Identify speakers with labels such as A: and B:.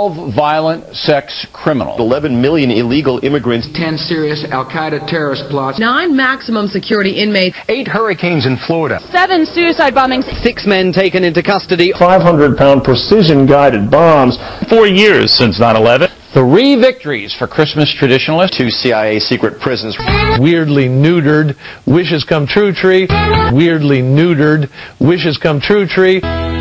A: 12 violent sex criminals.
B: 11 million illegal immigrants.
C: 10 serious al-Qaeda terrorist plots.
D: 9 maximum security inmates.
E: 8 hurricanes in Florida.
F: 7 suicide bombings.
G: 6 men taken into custody.
H: 500-pound precision-guided bombs.
I: 4 years since 9/11.
A: 3 victories for Christmas traditionalists.
B: 2 CIA secret prisons.
J: Weirdly neutered, wishes come true tree. Weirdly neutered, wishes come true tree.